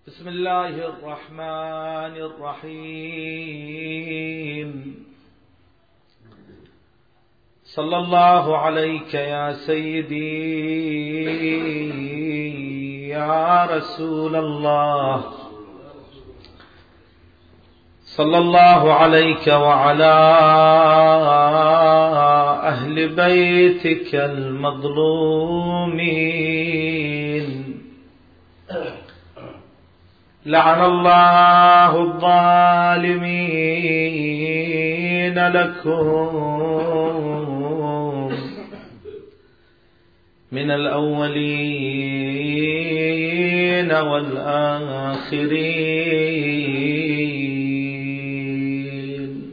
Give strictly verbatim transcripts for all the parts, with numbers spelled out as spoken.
بسم الله الرحمن الرحيم. صلى الله عليك يا سيدي يا رسول الله، صلى الله عليك وعلى أهل بيتك المظلومين. لعن الله الظالمين لكم من الأولين والآخرين.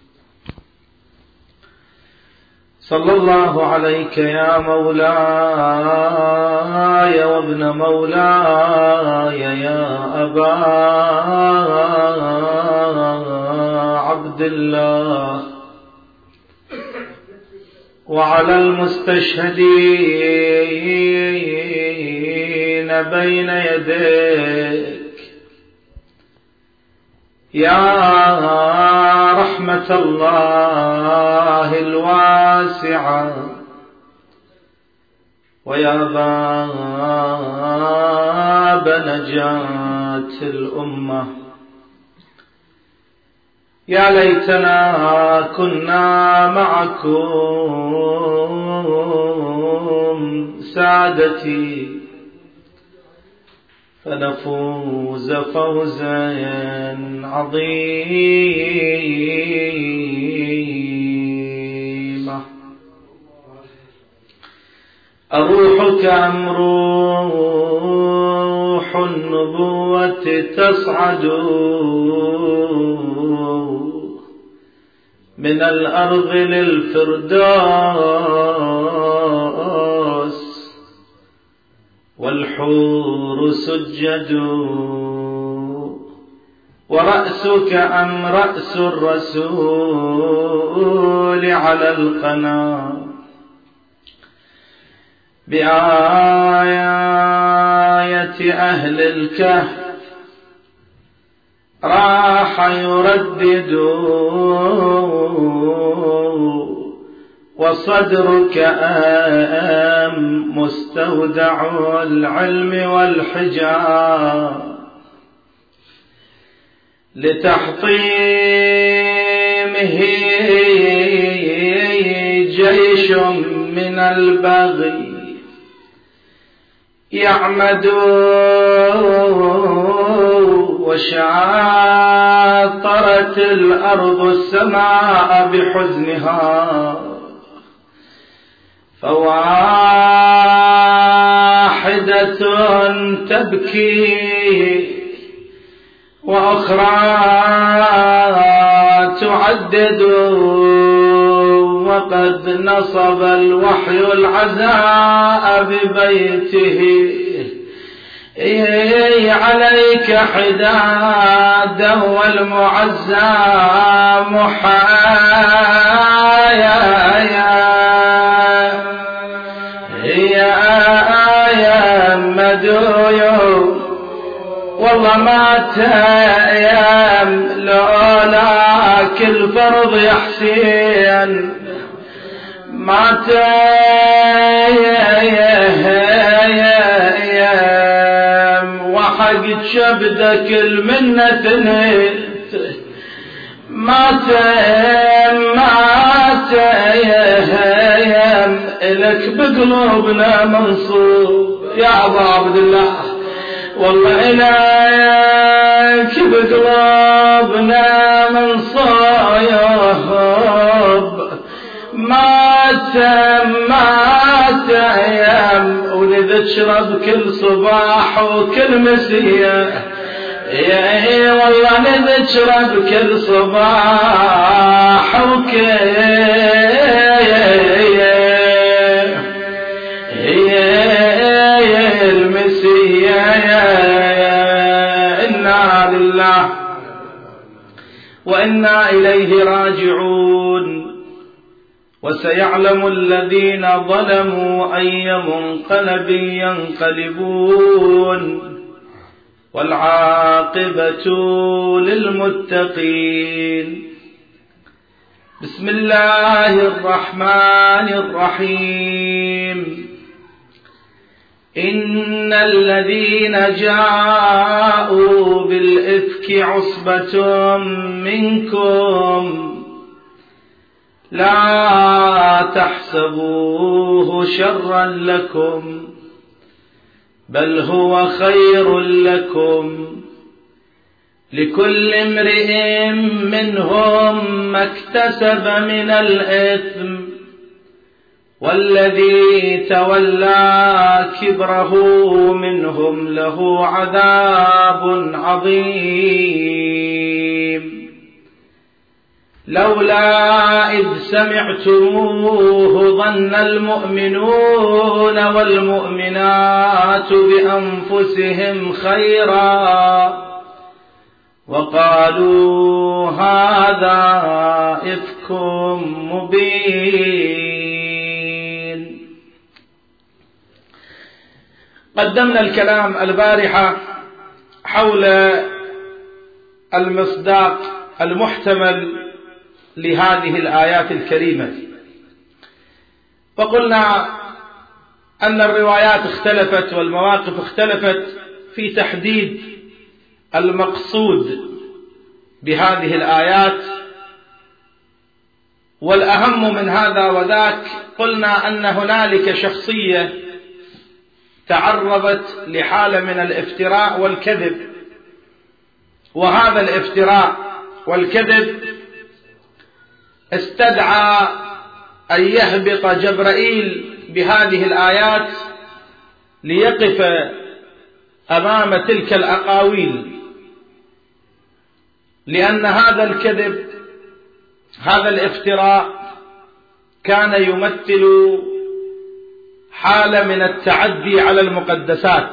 صلى الله عليك يا مولاي وابن مولاي يا أبا عبد الله، وعلى المستشهدين بين يديك يا رحمة الله الواسعة، ويا باب نجاة الأمة. يا ليتنا كنا معكم سادتي فنفوز فوزا عظيما. أروحك أم روح النبوة تصعد من الأرض للفردوس، والحور سجد، ورأسك أم رأس الرسول على القناة بآية أهل الكهف راح يردد، وصدرك أم مستودع العلم والحجاب لتحطيمه جيش من البغي يعمد، وشاطرت الأرض السماء بحزنها، فواحدة تبكي وأخرى تعدد، وقد نصب الوحي العزاء ببيته عليك حدادا والمعزى محايا يا مدعو. والله ما تيم لولاك الفرض يا حسين، ما تيم وحقت شبدك المنة تنت، ما تيم ما تيم إلك بقلوبنا منصوب يا أبا عبد الله. والله إليك بقلوبنا منصوب، ما تم ما تيم ولذا تشرب كل صباح وكل مسية، يا والله لذا تشرب كل صباح وكل وإنا إليه راجعون. وسيعلم الذين ظلموا أي منقلب ينقلبون. والعاقبة للمتقين. بسم الله الرحمن الرحيم. إن الذين جاءوا بالإفك عصبة منكم لا تحسبوه شرا لكم بل هو خير لكم، لكل امرئ منهم ما اكتسب من الإثم، والذي تولى كبره منهم له عذاب عظيم. لولا إذ سمعتموه ظن المؤمنون والمؤمنات بأنفسهم خيرا وقالوا هذا إفك مبين. قدمنا الكلام البارحة حول المصداق المحتمل لهذه الآيات الكريمة، وقلنا أن الروايات اختلفت والمواقف اختلفت في تحديد المقصود بهذه الآيات، والأهم من هذا وذاك قلنا أن هنالك شخصية تعرضت لحالة من الافتراء والكذب، وهذا الافتراء والكذب استدعى أن يهبط جبرائيل بهذه الآيات ليقف أمام تلك الأقاويل، لأن هذا الكذب هذا الافتراء كان يمثل حالة من التعدي على المقدسات،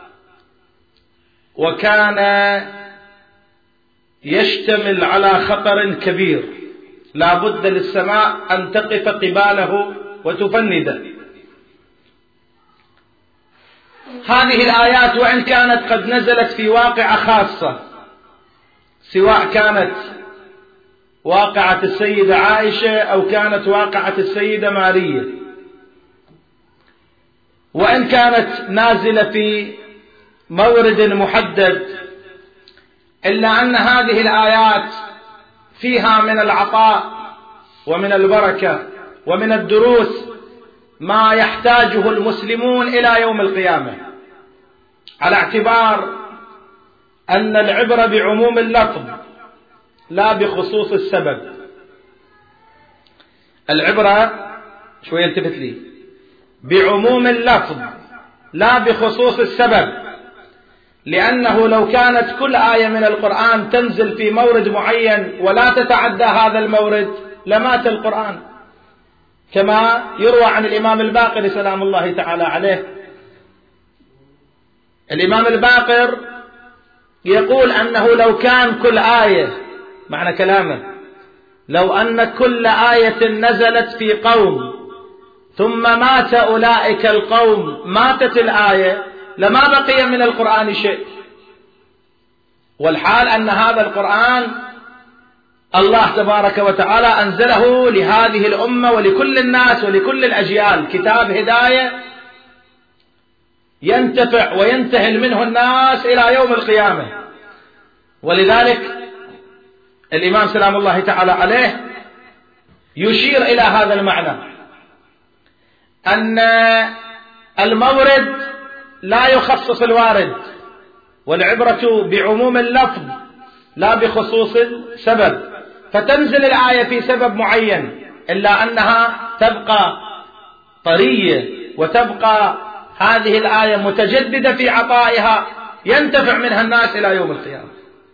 وكان يشتمل على خطر كبير لا بد للسماء أن تقف قباله وتفنده. هذه الآيات وإن كانت قد نزلت في واقعة خاصة، سواء كانت واقعة السيدة عائشة أو كانت واقعة السيدة ماريا، وإن كانت نازلة في مورد محدد، إلا أن هذه الآيات فيها من العطاء ومن البركة ومن الدروس ما يحتاجه المسلمون إلى يوم القيامة، على اعتبار أن العبرة بعموم اللفظ لا بخصوص السبب. العبرة شوية التفت لي بعموم اللفظ لا بخصوص السبب، لأنه لو كانت كل آية من القرآن تنزل في مورد معين ولا تتعدى هذا المورد لمات القرآن، كما يروى عن الإمام الباقر سلام الله تعالى عليه. الإمام الباقر يقول أنه لو كان كل آية، معنى كلامه، لو أن كل آية نزلت في قوم ثم مات أولئك القوم ماتت الآية لما بقي من القرآن شيء، والحال أن هذا القرآن الله تبارك وتعالى أنزله لهذه الأمة ولكل الناس ولكل الأجيال، كتاب هداية ينتفع وينتهل منه الناس إلى يوم القيامة. ولذلك الإمام سلام الله تعالى عليه يشير إلى هذا المعنى، أن المورد لا يخصص الوارد، والعبرة بعموم اللفظ لا بخصوص السبب، فتنزل الآية في سبب معين إلا أنها تبقى طرية وتبقى هذه الآية متجددة في عطائها ينتفع منها الناس إلى يوم القيامة.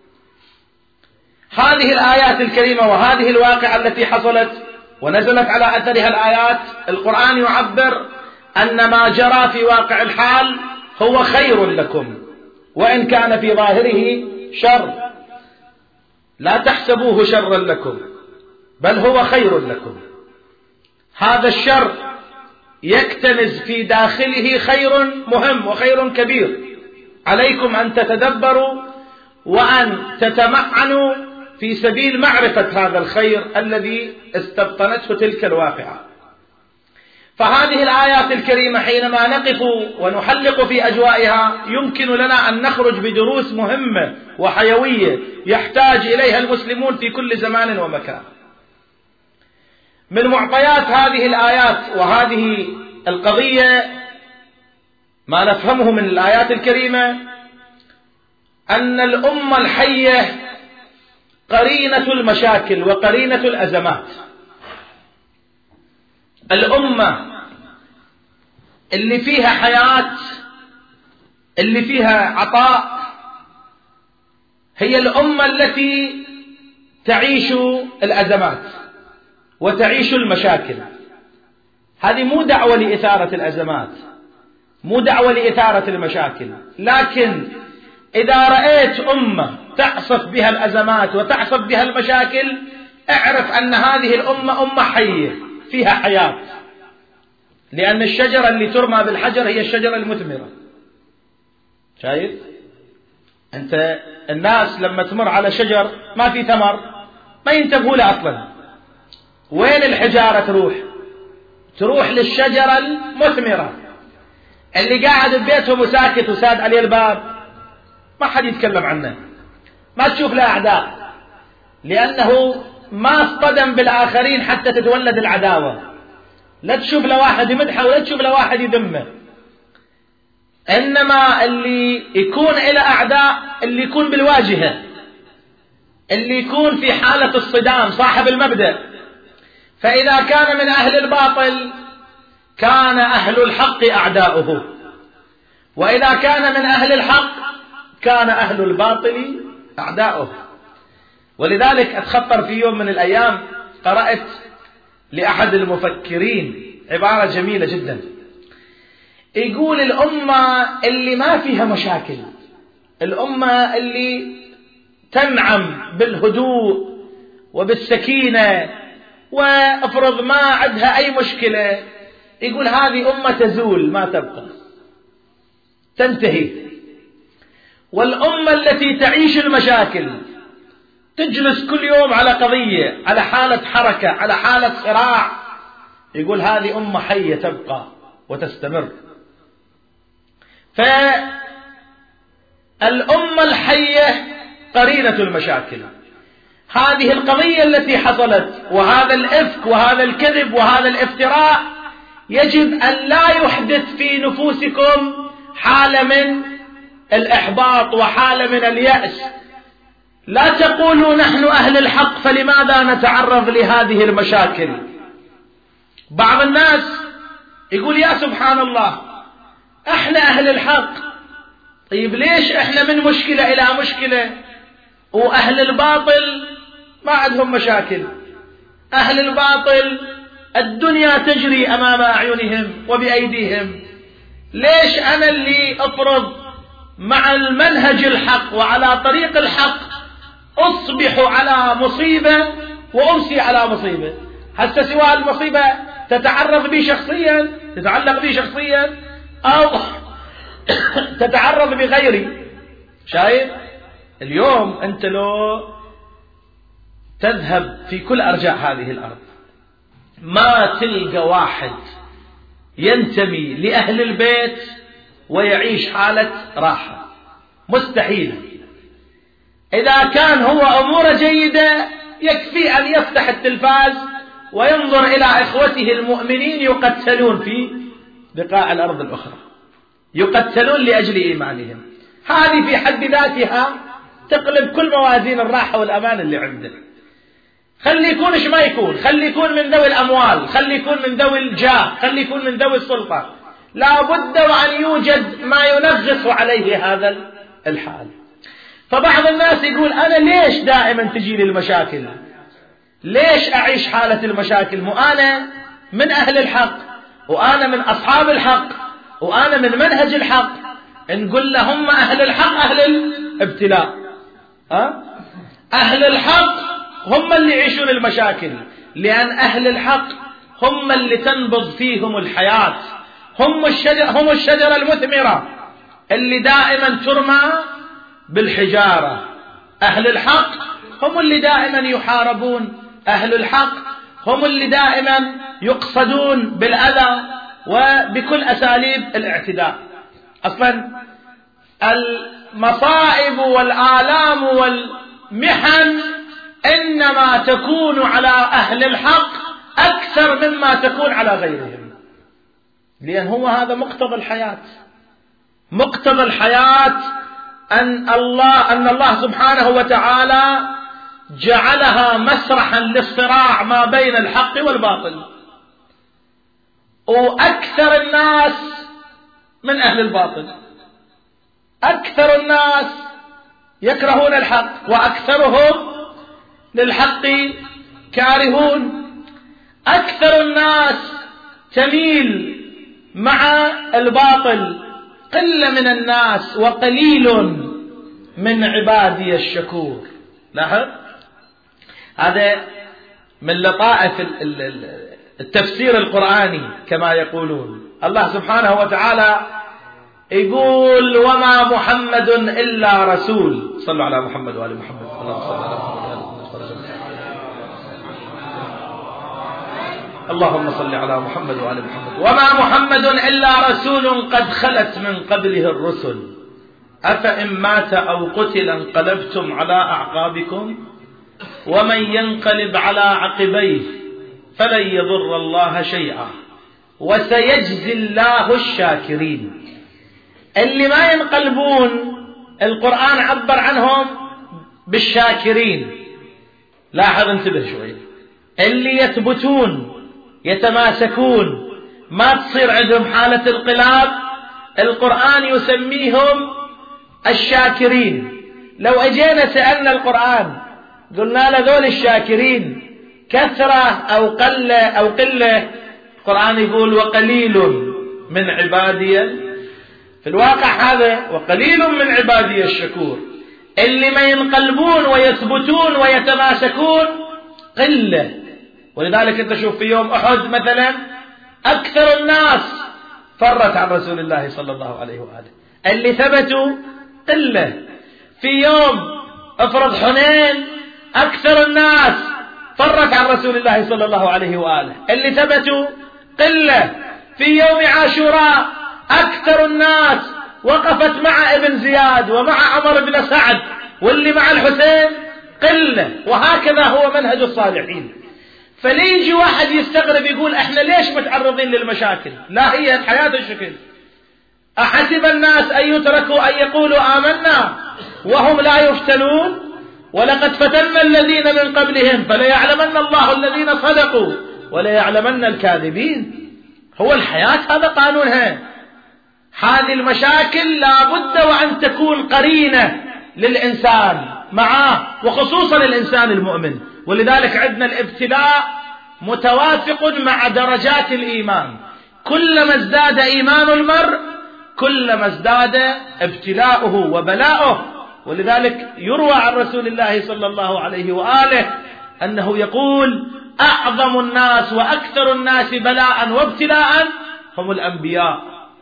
هذه الآيات الكريمة وهذه الواقعة التي حصلت ونزلت على أثرها الآيات، القرآن يعبر أن ما جرى في واقع الحال هو خير لكم وإن كان في ظاهره شر، لا تحسبوه شرا لكم بل هو خير لكم. هذا الشر يكتنز في داخله خير مهم وخير كبير، عليكم أن تتدبروا وأن تتمعنوا في سبيل معرفة هذا الخير الذي استبطنته تلك الواقعة. فهذه الآيات الكريمة حينما نقف ونحلق في أجوائها يمكن لنا أن نخرج بدروس مهمة وحيوية يحتاج إليها المسلمون في كل زمان ومكان. من معطيات هذه الآيات وهذه القضية ما نفهمه من الآيات الكريمة أن الأمة الحية قرينة المشاكل وقرينة الأزمات. الأمة اللي فيها حياة، اللي فيها عطاء، هي الأمة التي تعيش الأزمات وتعيش المشاكل. هذه مو دعوة لإثارة الأزمات، مو دعوة لإثارة المشاكل، لكن إذا رأيت أمة تعصف بها الأزمات وتعصف بها المشاكل اعرف أن هذه الأمة أمة حية فيها حياة، لأن الشجرة اللي ترمى بالحجر هي الشجرة المثمرة. شايف أنت الناس لما تمر على شجر ما في ثمر ما ينتبهوا له أصلا، وين الحجارة تروح؟ تروح للشجرة المثمرة اللي قاعد ببيتهم وساكت وساد عليه الباب ما حد يتكلم عنه، ما تشوف له أعداء، لأنه ما اصطدم بالآخرين حتى تتولد العداوة. لا تشوف له واحد يمدحه ولا تشوف له واحد يذمه. إنما اللي يكون إلى أعداء اللي يكون بالواجهة، اللي يكون في حالة الصدام، صاحب المبدأ. فإذا كان من أهل الباطل كان أهل الحق أعداؤه، وإذا كان من أهل الحق كان أهل الباطل أعداؤه. ولذلك أتخطر في يوم من الأيام قرأت لأحد المفكرين عبارة جميلة جدا، يقول الأمة اللي ما فيها مشاكل، الأمة اللي تنعم بالهدوء وبالسكينة وافرض ما عندها أي مشكلة، يقول هذه أمة تزول ما تبقى، تنتهي. والأمة التي تعيش المشاكل تجلس كل يوم على قضية، على حالة حركة، على حالة صراع، يقول هذه أمة حية تبقى وتستمر. فالأمة الحية قرينة المشاكل. هذه القضية التي حصلت وهذا الإفك وهذا الكذب وهذا الافتراء يجب أن لا يحدث في نفوسكم حالة من الإحباط وحالة من اليأس. لا تقولوا نحن أهل الحق فلماذا نتعرض لهذه المشاكل. بعض الناس يقول يا سبحان الله احنا أهل الحق، طيب ليش احنا من مشكلة إلى مشكلة وأهل الباطل ما عندهم مشاكل؟ أهل الباطل الدنيا تجري أمام أعينهم وبأيديهم، ليش أنا اللي أفرض مع المنهج الحق وعلى طريق الحق أصبح على مصيبة وأمسي على مصيبة؟ حتى سواء المصيبة تتعرض بي شخصيا، تتعلق بي شخصيا، أو تتعرض بغيري. شايف اليوم أنت لو تذهب في كل أرجاء هذه الأرض ما تلقى واحد ينتمي لأهل البيت ويعيش حالة راحة، مستحيل. إذا كان هو أموره جيدة يكفي أن يفتح التلفاز وينظر إلى إخوته المؤمنين يقتلون في بقاع الأرض الأخرى، يقتلون لأجل إيمانهم. هذه في حد ذاتها تقلب كل موازين الراحة والأمان اللي عنده. خلي يكون إيش ما يكون، خلي يكون من ذوي الأموال، خلي يكون من ذوي الجاه، خلي يكون من ذوي السلطة، لا بد وأن يوجد ما ينغص عليه هذا الحال. فبعض الناس يقول أنا ليش دائما تجي لي المشاكل، ليش أعيش حالة المشاكل؟ مو أنا من أهل الحق وأنا من أصحاب الحق وأنا من منهج الحق. نقول لهم أهل الحق أهل الابتلاء، أه؟ أهل الحق هم اللي يعيشون المشاكل، لأن أهل الحق هم اللي تنبض فيهم الحياة، هم الشجرة, هم الشجرة المثمرة اللي دائما ترمى بالحجارة. أهل الحق هم اللي دائما يحاربون، أهل الحق هم اللي دائما يقصدون بالأذى وبكل أساليب الاعتداء. أصلا المصائب والآلام والمحن إنما تكون على أهل الحق أكثر مما تكون على غيرهم، لأن هو هذا مقتضى الحياة. مقتضى الحياة أن الله أن الله سبحانه وتعالى جعلها مسرحا للصراع ما بين الحق والباطل، وأكثر الناس من أهل الباطل، أكثر الناس يكرهون الحق وأكثرهم للحق كارهون. أكثر الناس تميل مع الباطل، قلة من الناس وقليل من عبادي الشكور. لاحظ هذا من لطائف التفسير القرآني كما يقولون. الله سبحانه وتعالى يقول وما محمد إلا رسول. صلوا على محمد وآل محمد. اللهم صل على محمد وآل محمد. وما محمد إلا رسول قد خلت من قبله الرسل أفإن مات أو قتل انقلبتم على أعقابكم ومن ينقلب على عقبيه فلن يضر الله شيئا وسيجزي الله الشاكرين. اللي ما ينقلبون القرآن عبر عنهم بالشاكرين. لاحظ انتبه شوي، اللي يثبتون يتماسكون ما تصير عندهم حالة القلاب القرآن يسميهم الشاكرين. لو اجينا سألنا القرآن قلنا له ذول الشاكرين كثرة أو قلة أو قلة، القرآن يقول وقليل من عبادي، في الواقع هذا وقليل من عبادي الشكور. اللي ما ينقلبون ويثبتون ويتماسكون قلة. ولذلك انت شوف في يوم أحد مثلا أكثر الناس فرت عن رسول الله صلى الله عليه وآله، اللي ثبتوا قلة. في يوم افرض حنين أكثر الناس فرت عن رسول الله صلى الله عليه وآله، اللي ثبتوا قلة. في يوم عاشوراء أكثر الناس وقفت مع ابن زياد ومع عمر بن سعد، واللي مع الحسين قلة. وهكذا هو منهج الصالحين. فليجي واحد يستغرب يقول احنا ليش متعرضين للمشاكل؟ لا، هي الحياة الشكل. أحسب الناس أن يتركوا أن يقولوا آمنا وهم لا يفتنون ولقد فتنا الذين من قبلهم فليعلمن الله الذين صدقوا وليعلمن الكاذبين. هو الحياة هذا قانونها. هذه المشاكل لا بد وأن تكون قرينة للإنسان معاه، وخصوصا الإنسان المؤمن. ولذلك عندنا الابتلاء متوافق مع درجات الإيمان. كلما ازداد إيمان المرء كلما ازداد ابتلاؤه وبلاؤه. ولذلك يروى عن رسول الله صلى الله عليه وآله أنه يقول أعظم الناس وأكثر الناس بلاء وابتلاء هم الأنبياء،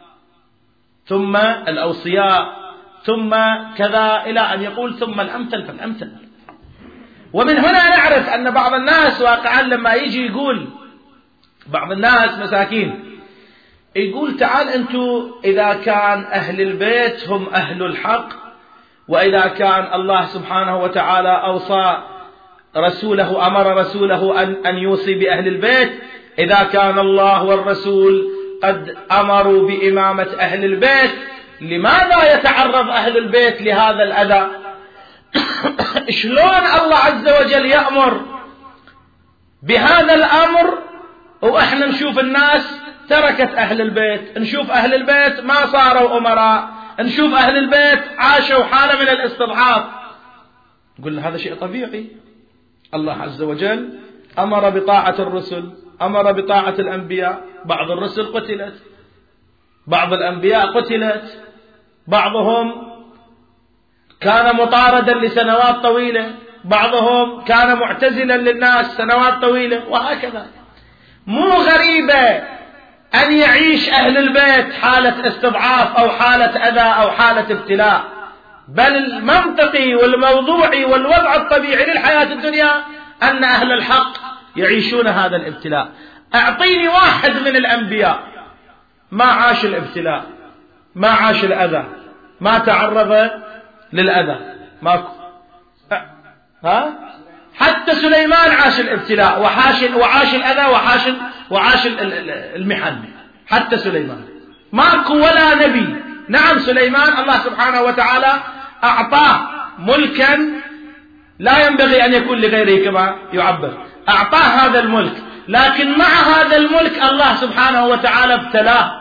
ثم الأوصياء، ثم كذا، إلى أن يقول ثم الأمثل فالأمثل. ومن هنا نعرف أن بعض الناس واقعا لما يجي يقول بعض الناس مساكين يقول تعال أنتوا إذا كان أهل البيت هم أهل الحق، وإذا كان الله سبحانه وتعالى أوصى رسوله أمر رسوله أن, أن يوصي بأهل البيت، إذا كان الله والرسول قد أمروا بإمامة أهل البيت، لماذا يتعرض أهل البيت لهذا الأذى؟ شلون الله عز وجل يأمر بهذا الأمر وإحنا نشوف الناس تركت أهل البيت، نشوف أهل البيت ما صاروا أمراء، نشوف أهل البيت عاشوا حالة من الاستضعاف؟ نقول هذا شيء طبيعي. الله عز وجل أمر بطاعة الرسل، أمر بطاعة الأنبياء. بعض الرسل قتلت، بعض الأنبياء قتلت، بعضهم كان مطاردا لسنوات طويلة، بعضهم كان معتزلا للناس سنوات طويلة، وهكذا. مو غريبة أن يعيش أهل البيت حالة استضعاف أو حالة أذى أو حالة ابتلاء، بل المنطقي والموضوعي والوضع الطبيعي للحياة الدنيا أن أهل الحق يعيشون هذا الابتلاء. أعطيني واحد من الأنبياء ما عاش الابتلاء، ما عاش الأذى، ما تعرض للأذى، ماكو. ها؟ حتى سليمان عاش الابتلاء وعاش وعاش الأذى وعاش وعاش المحن. حتى سليمان ماكو ولا نبي. نعم سليمان الله سبحانه وتعالى أعطاه ملكا لا ينبغي أن يكون لغيره كما يعبر، أعطاه هذا الملك، لكن مع هذا الملك الله سبحانه وتعالى ابتلاه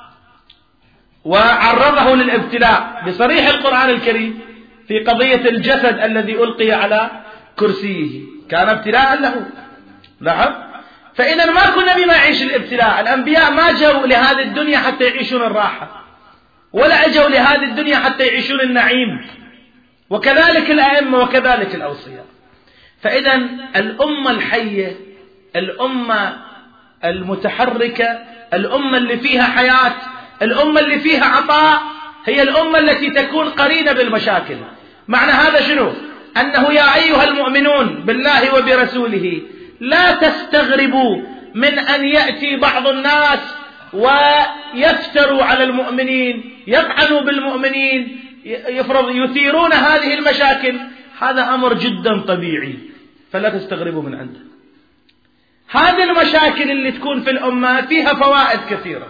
وعرضه للابتلاء بصريح القرآن الكريم في قضية الجسد الذي ألقي على كرسيه، كان ابتلاء له. نعم. فإذا ما كنا نبي ما يعيش الابتلاء. الأنبياء ما جاءوا لهذه الدنيا حتى يعيشون الراحة، ولا أجوا لهذه الدنيا حتى يعيشون النعيم، وكذلك الأئمة وكذلك الأوصياء. فإذا الأمة الحية، الأمة المتحركة، الأمة اللي فيها حياة، الأمة اللي فيها عطاء، هي الأمة التي تكون قرينة بالمشاكل. معنى هذا شنو؟ أنه يا أيها المؤمنون بالله وبرسوله لا تستغربوا من أن يأتي بعض الناس ويفتروا على المؤمنين، يطعنوا بالمؤمنين، يفرض يثيرون هذه المشاكل. هذا أمر جدا طبيعي، فلا تستغربوا من عنده. هذه المشاكل اللي تكون في الأمة فيها فوائد كثيرة.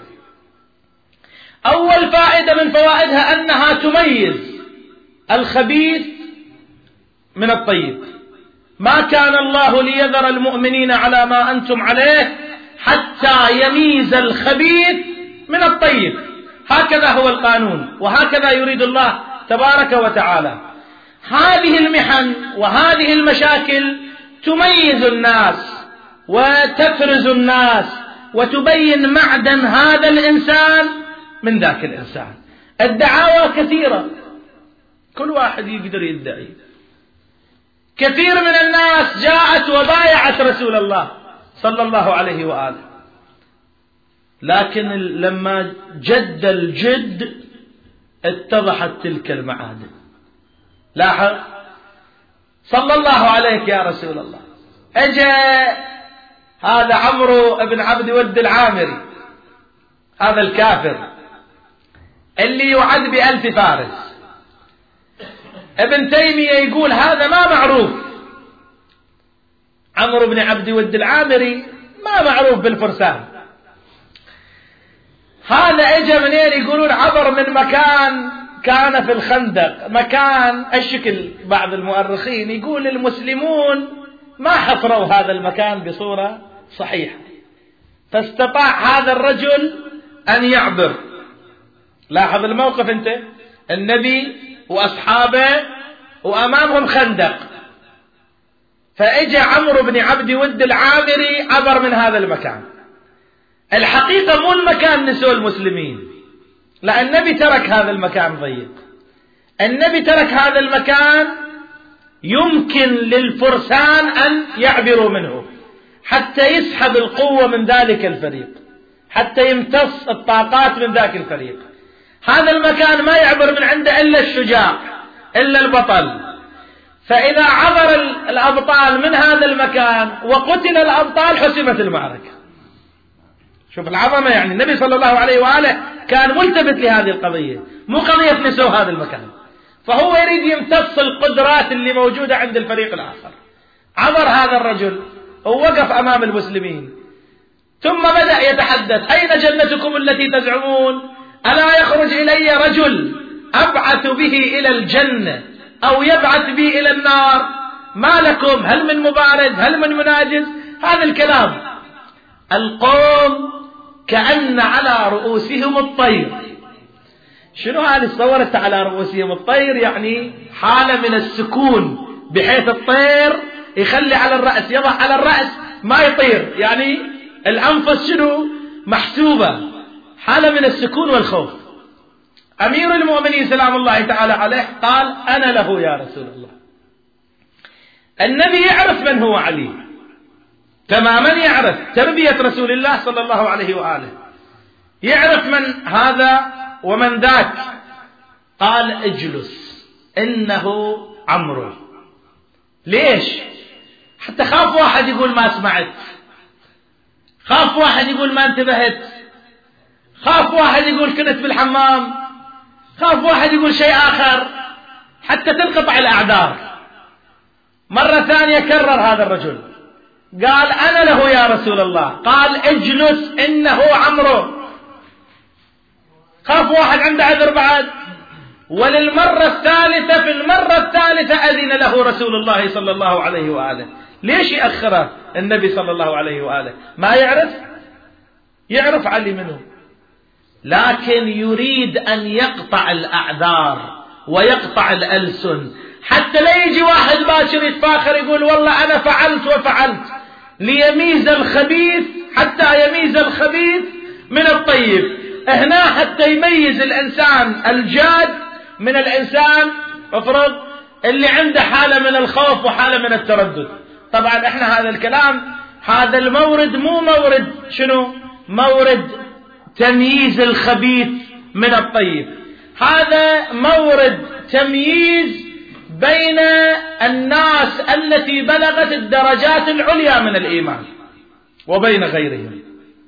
أول فائدة من فوائدها أنها تميز الخبيث من الطيب. ما كان الله ليذر المؤمنين على ما أنتم عليه حتى يميز الخبيث من الطيب. هكذا هو القانون، وهكذا يريد الله تبارك وتعالى. هذه المحن وهذه المشاكل تميز الناس وتفرز الناس وتبين معدن هذا الإنسان من ذاك الإنسان. الدعاوى كثيرة، كل واحد يقدر يدعي. كثير من الناس جاءت وبايعت رسول الله صلى الله عليه وآله، لكن لما جد الجد اتضحت تلك المعادن. لاحظ، صلى الله عليك يا رسول الله، اجى هذا عمرو بن عبد ود العامري، هذا الكافر اللي يعد بألف فارس. ابن تيمية يقول هذا ما معروف، عمرو بن عبد ود العامري ما معروف بالفرسان. هذا اجى منين؟ يقولون عبر من مكان كان في الخندق، مكان الشكل. بعض المؤرخين يقول المسلمون ما حفروا هذا المكان بصورة صحيحة، فاستطاع هذا الرجل أن يعبر. لاحظ الموقف انت، النبي وأصحابه وأمامهم خندق، فاجى عمرو بن عبد ود العامري عبر من هذا المكان. الحقيقة مو المكان نسوا المسلمين، لا، النبي ترك هذا المكان ضيق. النبي ترك هذا المكان يمكن للفرسان أن يعبروا منه حتى يسحب القوة من ذلك الفريق، حتى يمتص الطاقات من ذاك الفريق. هذا المكان ما يعبر من عنده إلا الشجاع، إلا البطل. فإذا عبر الأبطال من هذا المكان وقتل الأبطال حسمت المعركة. شوف العظمة، يعني النبي صلى الله عليه وآله كان ملتفت لهذه القضية، مو قضية نسوا هذا المكان. فهو يريد يمتص القدرات اللي موجودة عند الفريق الآخر. عبر هذا الرجل ووقف أمام المسلمين، ثم بدأ يتحدث: أين جنتكم التي تزعمون؟ ألا يخرج إلي رجل أبعث به إلى الجنة أو يبعث بي إلى النار؟ ما لكم؟ هل من مبارز؟ هل من مناجز؟ هذا الكلام. القوم كأن على رؤوسهم الطير. شنو هذه؟ صورت على رؤوسهم الطير، يعني حالة من السكون، بحيث الطير يخلي على الرأس، يضع على الرأس ما يطير، يعني الأنفس شنو؟ محسوبة، حالة من السكون والخوف. أمير المؤمنين سلام الله تعالى عليه قال: أنا له يا رسول الله. النبي يعرف من هو علي تماما، يعرف تربية رسول الله صلى الله عليه وآله. يعرف من هذا ومن ذاك. قال اجلس إنه عمرو. ليش؟ حتى خاف واحد يقول ما سمعت، خاف واحد يقول ما انتبهت، خاف واحد يقول كنت بالحمام، خاف واحد يقول شيء آخر، حتى تنقطع الأعذار. مرة ثانية كرر هذا الرجل، قال أنا له يا رسول الله. قال اجلس إنه عمرو. خاف واحد عنده عذر بعد. وللمرة الثالثة، في المرة الثالثة أذن له رسول الله صلى الله عليه وآله. ليش يأخره النبي صلى الله عليه وآله؟ ما يعرف؟ يعرف علي منه، لكن يريد أن يقطع الأعذار ويقطع الألسن، حتى لا يجي واحد باكر يتفاخر يقول والله أنا فعلت وفعلت، ليميز الخبيث، حتى يميز الخبيث من الطيب. هنا حتى يميز الإنسان الجاد من الإنسان افرض اللي عنده حالة من الخوف وحالة من التردد. طبعا احنا هذا الكلام، هذا المورد مو مورد شنو؟ مورد تمييز الخبيث من الطيب، هذا مورد تمييز بين الناس التي بلغت الدرجات العليا من الإيمان وبين غيرهم.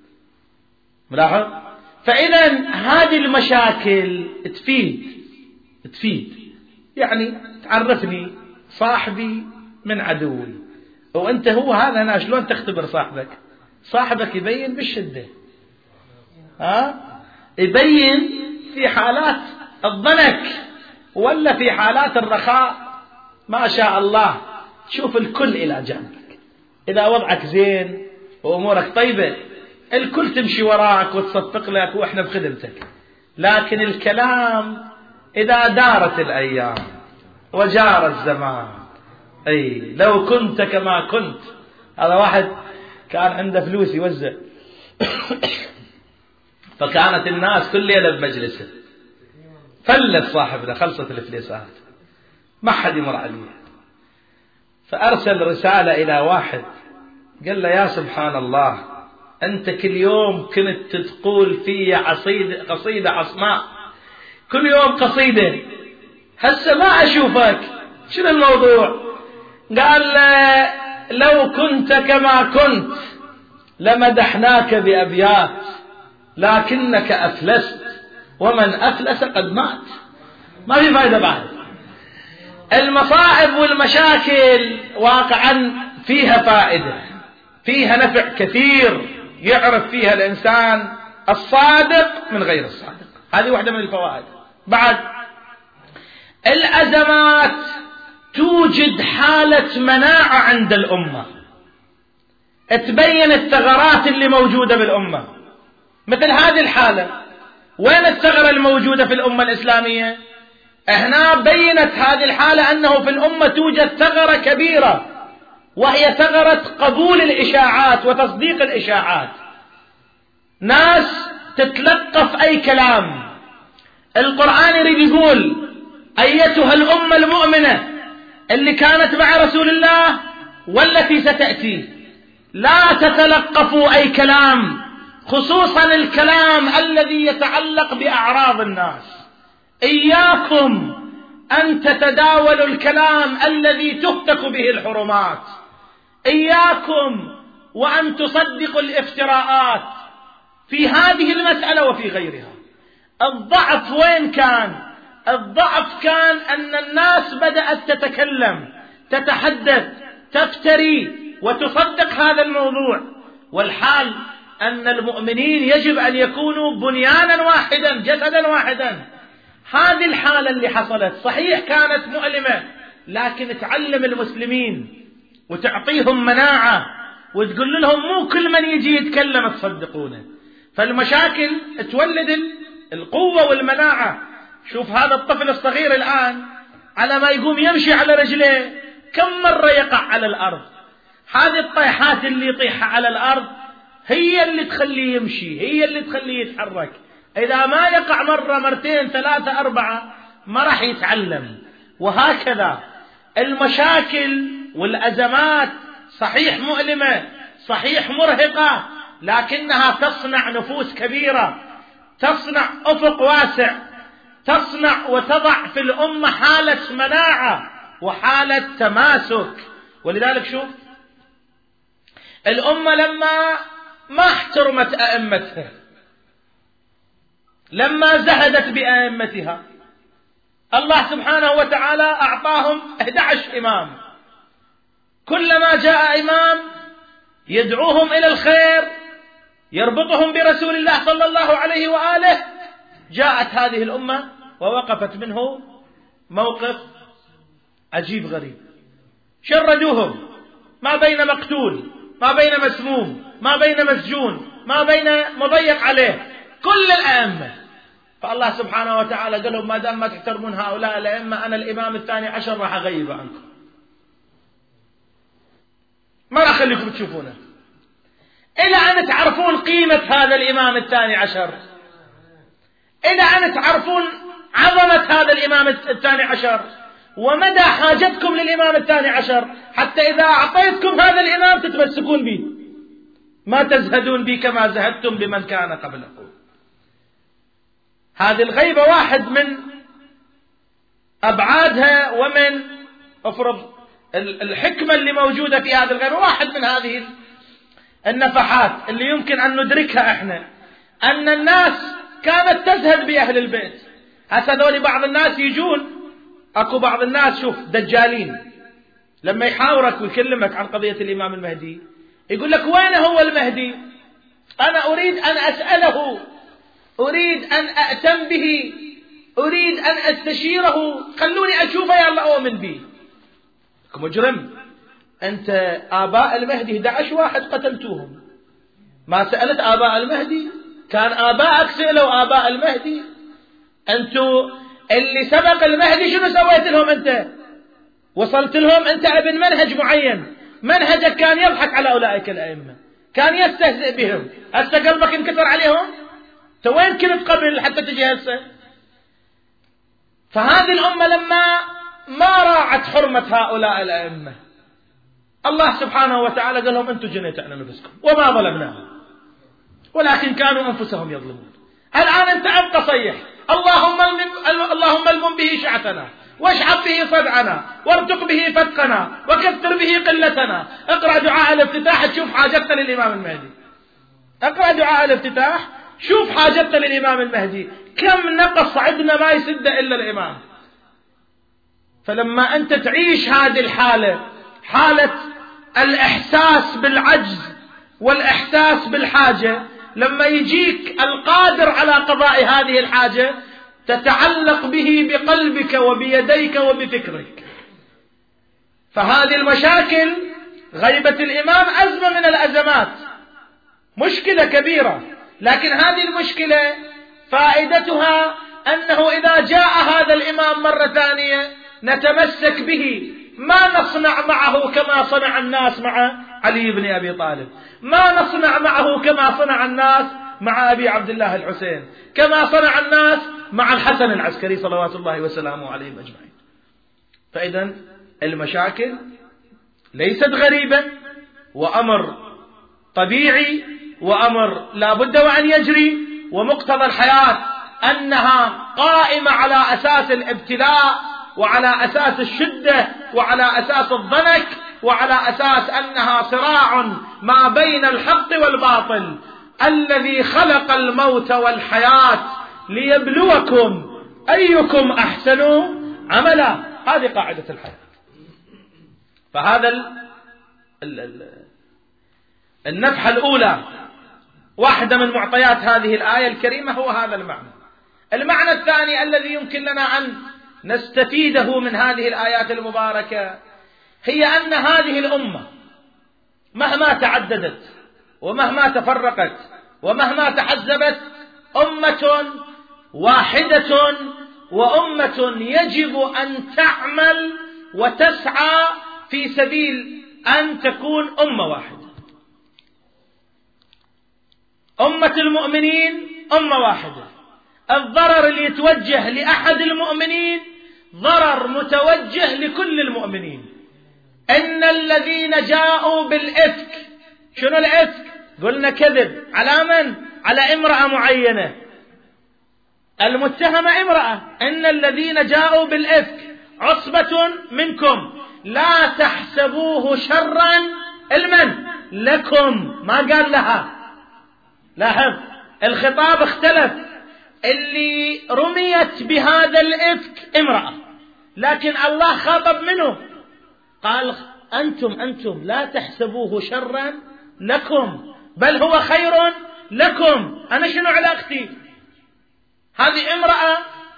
ملاحظ؟ فإذا هذه المشاكل تفيد تفيد يعني تعرفني صاحبي من عدوي، وانت هو هذا. انا شلون تختبر صاحبك؟ صاحبك يبين بالشدة، ها؟ يبين في حالات الضنك ولا في حالات الرخاء. ما شاء الله تشوف الكل إلى جانبك. إذا وضعك زين وأمورك طيبة الكل تمشي وراك وتصفق لك وإحنا بخدمتك. لكن الكلام إذا دارت الأيام وجار الزمان، أي لو كنت كما كنت. هذا واحد كان عنده فلوس يوزع فكانت الناس كل ليلة بمجلسه، فلت صاحبنا، خلصت الفليسات ما حد يمر عليه، فأرسل رسالة إلى واحد قال له يا سبحان الله، أنت كل يوم كنت تقول في قصيدة قصيدة عصماء، كل يوم قصيدة، هسه ما أشوفك، شنو الموضوع؟ قال له لو كنت كما كنت لمدحناك بأبيات لكنك أفلست، ومن أفلس قد مات. ما في فائدة بعد. المصائب والمشاكل واقعا فيها فائدة، فيها نفع كثير، يعرف فيها الإنسان الصادق من غير الصادق. هذه واحدة من الفوائد. بعد الأزمات توجد حالة مناعة عند الأمة، تبين الثغرات اللي موجودة بالأمة. مثل هذه الحالة، وين الثغرة الموجودة في الأمة الإسلامية؟ هنا بينت هذه الحالة أنه في الأمة توجد ثغرة كبيرة، وهي ثغرة قبول الإشاعات وتصديق الإشاعات. ناس تتلقف أي كلام. القرآن يريد يقول أيتها الأمة المؤمنة اللي كانت مع رسول الله والتي ستأتي، لا تتلقفوا أي كلام، خصوصا الكلام الذي يتعلق بأعراض الناس. إياكم أن تتداولوا الكلام الذي تهتك به الحرمات، إياكم وأن تصدقوا الافتراءات في هذه المسألة وفي غيرها. الضعف وين كان؟ الضعف كان أن الناس بدأت تتكلم، تتحدث، تفتري وتصدق هذا الموضوع، والحال أن المؤمنين يجب أن يكونوا بنيانا واحدا، جسدا واحدا. هذه الحالة اللي حصلت صحيح كانت مؤلمة، لكن تعلم المسلمين وتعطيهم مناعة وتقول لهم مو كل من يجي يتكلم تصدقونه. فالمشاكل تولد القوة والمناعة. شوف هذا الطفل الصغير الآن على ما يقوم يمشي على رجليه كم مرة يقع على الأرض. هذه الطيحات اللي يطيحها على الأرض هي اللي تخليه يمشي، هي اللي تخليه يتحرك. إذا ما يقع مرة مرتين ثلاثة أربعة ما راح يتعلم. وهكذا المشاكل والأزمات صحيح مؤلمة، صحيح مرهقة، لكنها تصنع نفوس كبيرة. تصنع أفق واسع، تصنع وتضع في الأمة حالة مناعة وحالة تماسك. ولذلك شوف الأمة لما ما احترمت أئمتها، لما زهدت بأئمتها، الله سبحانه وتعالى أعطاهم أحد عشر إمام، كلما جاء إمام يدعوهم إلى الخير، يربطهم برسول الله صلى الله عليه وآله، جاءت هذه الأمة ووقفت منه موقف عجيب غريب، شردوهم، ما بين مقتول، ما بين مسموم، ما بين مسجون، ما بين مضيق عليه، كل الأئمة. فالله سبحانه وتعالى قال لهم ما دام ما تحترمون هؤلاء الأئمة، أنا الإمام الثاني عشر راح أغيب عنكم، ما راح أخليكم تشوفونه إلى أن تعرفون قيمة هذا الإمام الثاني عشر، إلى أن تعرفون عظمة هذا الإمام الثاني عشر ومدى حاجتكم للإمام الثاني عشر، حتى إذا أعطيتكم هذا الإمام تتمسكون به، ما تزهدون به كما زهدتم بمن كان قبلكم. هذه الغيبة واحد من أبعادها ومن أفرض الحكمة اللي موجودة في هذه الغيبة، واحد من هذه النفحات اللي يمكن أن ندركها إحنا، أن الناس كانت تزهد بأهل البيت. هسه ذولي بعض الناس يجون، أكو بعض الناس شوف دجالين، لما يحاورك ويكلمك عن قضية الإمام المهدي يقول لك وين هو المهدي؟ أنا أريد أن أسأله، أريد أن أأتم به، أريد أن أستشيره، خلوني أشوفه يلا أؤمن به. مجرم، أنت آباء المهدي أحد عشر واحد قتلتوهم، ما سألت آباء المهدي؟ كان آباءك سألوا آباء المهدي؟ أنتوا اللي سبق المهدي شنو سويت لهم أنت؟ وصلت لهم أنت ابن منهج معين، منهجك كان يضحك على أولئك الأئمة، كان يستهزئ بهم، هسه قلبك انكسر عليهم؟ أنت وين كنت قبل حتى تجي هسه؟ فهذه الأمة لما ما راعت حرمة هؤلاء الأئمة، الله سبحانه وتعالى قال لهم أنتم جنيت على نفسكم وما ظلمناهم ولكن كانوا أنفسهم يظلمون. الآن أنت أبقى صيح اللهم المم اللهم المم به شعثنا، واشعب به صدعنا، وارتق به فتقنا، وكثر به قلتنا. اقرأ دعاء الافتتاح تشوف حاجتنا للإمام المهدي، اقرأ دعاء الافتتاح شوف حاجتنا للإمام المهدي، كم نقص عندنا ما يسد إلا الإمام. فلما أنت تعيش هذه الحالة، حالة الإحساس بالعجز والإحساس بالحاجة، لما يجيك القادر على قضاء هذه الحاجة تتعلق به بقلبك وبيديك وبفكرك. فهذه المشاكل، غيبة الإمام أزمة من الأزمات، مشكلة كبيرة، لكن هذه المشكلة فائدتها أنه إذا جاء هذا الإمام مرة ثانية نتمسك به، ما نصنع معه كما صنع الناس مع علي بن أبي طالب، ما نصنع معه كما صنع الناس مع أبي عبد الله الحسين، كما صنع الناس مع الحسن العسكري صلوات الله وسلامه عليهم أجمعين. فإذا المشاكل ليست غريبة، وأمر طبيعي، وأمر لا بد وأن يجري، ومقتضى الحياة أنها قائمة على أساس الابتلاء، وعلى أساس الشدة، وعلى أساس الضنك، وعلى أساس أنها صراع ما بين الحق والباطل. الذي خلق الموت والحياة ليبلوكم أيكم أحسن عملا، هذه قاعدة الحياة. فهذا ال ال ال النفحة الأولى، واحدة من معطيات هذه الآية الكريمة هو هذا المعنى. المعنى الثاني الذي يمكن لنا أن نستفيده من هذه الآيات المباركة هي أن هذه الأمة مهما تعددت ومهما تفرقت ومهما تحزبت، أمة واحدة، وأمة يجب أن تعمل وتسعى في سبيل أن تكون أمة واحدة. أمة المؤمنين أمة واحدة، الضرر اللي يتوجه لأحد المؤمنين ضرر متوجه لكل المؤمنين. إن الذين جاءوا بالإفك، شنو الإفك؟ قلنا كذب على من؟ على امرأة معينة، المتهمة امرأة، إن الذين جاءوا بالإفك عصبة منكم لا تحسبوه شرا المن لكم، ما قال لها. لاحظ الخطاب اختلف، اللي رميت بهذا الإفك امرأة، لكن الله خاطب منه قال أنتم أنتم لا تحسبوه شرا لكم بل هو خير لكم. أنا شنو علاقتي؟ هذه امرأة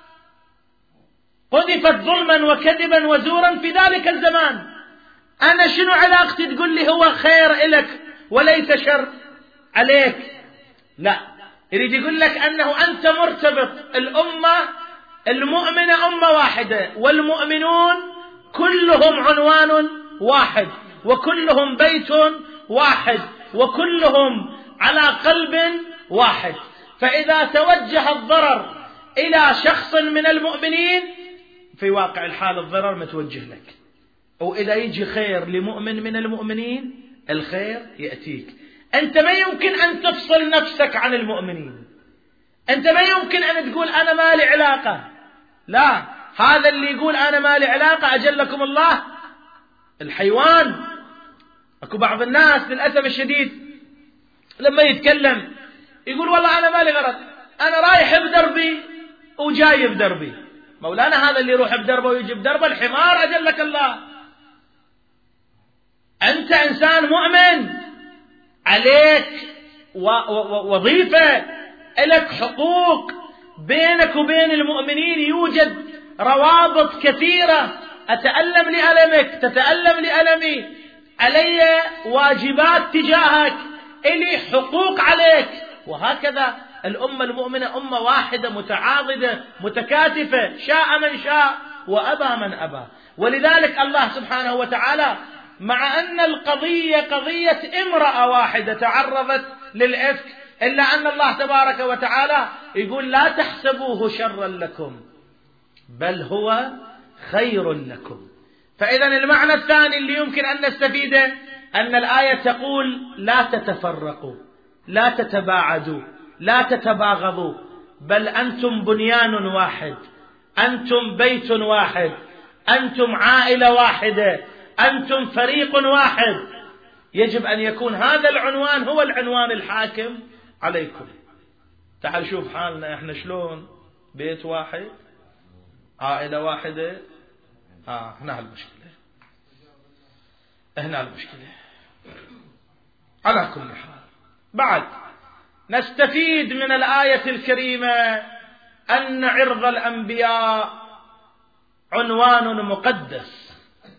قذفت ظلما وكذبا وزورا في ذلك الزمان، أنا شنو علاقتي تقول لي هو خير إلك وليس شر عليك؟ لا، يريد يقول لك أنه أنت مرتبط. الأمة المؤمنة أمة واحدة، والمؤمنون كلهم عنوان واحد، وكلهم بيت واحد، وكلهم على قلب واحد. فإذا توجه الضرر إلى شخص من المؤمنين في واقع الحال الضرر متوجه لك، وإذا يجي خير لمؤمن من المؤمنين الخير يأتيك. أنت ما يمكن أن تفصل نفسك عن المؤمنين، أنت ما يمكن أن تقول أنا ما لي علاقة. لا، هذا اللي يقول أنا ما لي علاقة أجلكم الله الحيوان. أكو بعض الناس للأسف الشديد لما يتكلم يقول والله أنا ما لي غرض، أنا رايح بدربي وجاي بدربي. مولانا هذا اللي يروح بدربه ويجي بدربه الحمار أجلك الله. أنت إنسان مؤمن، عليك وظيفة، لك حقوق بينك وبين المؤمنين، يوجد روابط كثيرة، أتألم لألمك تتألم لألمي، علي واجبات تجاهك، إلي حقوق عليك، وهكذا. الأمة المؤمنة أمة واحدة متعاضدة متكاتفة، شاء من شاء وأبى من أبى. ولذلك الله سبحانه وتعالى مع أن القضية قضية امرأة واحدة تعرضت للإفك، إلا أن الله تبارك وتعالى يقول لا تحسبوه شرا لكم بل هو خير لكم. فإذا المعنى الثاني اللي يمكن أن نستفيده أن الآية تقول لا تتفرقوا، لا تتباعدوا، لا تتباغضوا، بل أنتم بنيان واحد، أنتم بيت واحد، أنتم عائلة واحدة، أنتم فريق واحد. يجب أن يكون هذا العنوان هو العنوان الحاكم عليكم. تعال شوف حالنا إحنا شلون، بيت واحد، عائلة واحدة. آه هنا المشكلة، هنا المشكلة. على كل حال، بعد نستفيد من الآية الكريمة أن عرض الأنبياء عنوان مقدس،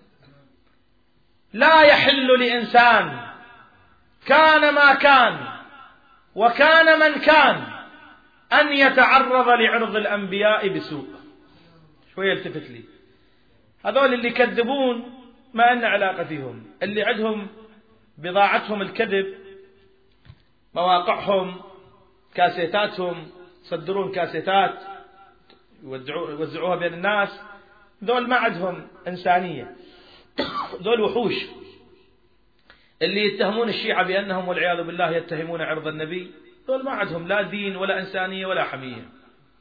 لا يحل لإنسان كان ما كان وكان من كان أن يتعرض لعرض الأنبياء بسوء. شوية التفت لي، هذول اللي يكذبون ما أن علاقة فيهم، اللي عندهم بضاعتهم الكذب، مواقعهم، كاسيتاتهم، يصدرون كاسيتات يوزعوها بين الناس، ذول ما عندهم إنسانية، ذول وحوش. اللي يتهمون الشيعة بأنهم والعياذ بالله يتهمون عرض النبي، ذول ما عندهم لا دين ولا إنسانية ولا حمية.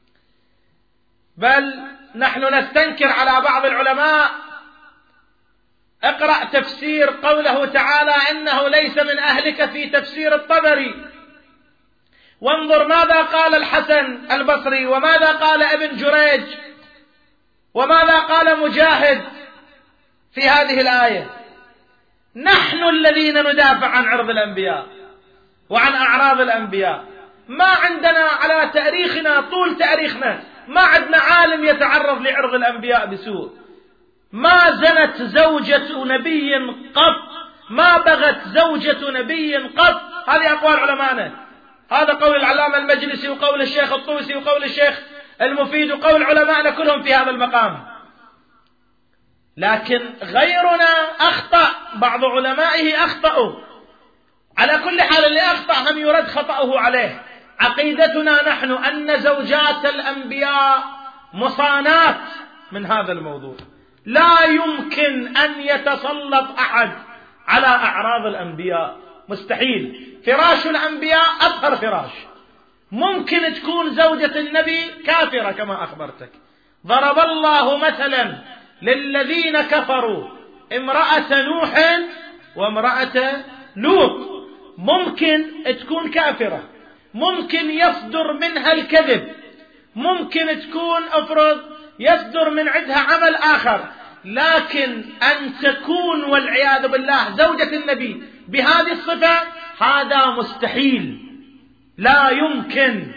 بل نحن نستنكر على بعض العلماء. اقرأ تفسير قوله تعالى إنه ليس من أهلك في تفسير الطبري، وانظر ماذا قال الحسن البصري، وماذا قال ابن جريج، وماذا قال مجاهد في هذه الآية. نحن الذين ندافع عن عرض الأنبياء وعن أعراض الأنبياء. ما عندنا على تاريخنا طول تاريخنا ما عندنا عالم يتعرض لعرض الأنبياء بسوء. ما زنت زوجة نبي قط، ما بغت زوجة نبي قط. هذه أقوال علماءنا، هذا قول العلامة المجلسي وقول الشيخ الطوسي وقول الشيخ المفيد وقول علماءنا كلهم في هذا المقام. لكن غيرنا أخطأ، بعض علمائه أخطأوا. على كل حال اللي أخطأ هم يرد خطأه عليه. عقيدتنا نحن أن زوجات الأنبياء مصانات من هذا الموضوع، لا يمكن أن يتسلط أحد على أعراض الأنبياء، مستحيل. فراش الأنبياء أطهر فراش، ممكن تكون زوجة النبي كافرة كما أخبرتك. ضرب الله مثلا للذين كفروا امرأة نوح وامرأة لوط، ممكن تكون كافرة، ممكن يصدر منها الكذب، ممكن تكون أفرض يصدر من عندها عمل آخر، لكن أن تكون والعياذ بالله زوجة النبي بهذه الصفة هذا مستحيل، لا يمكن.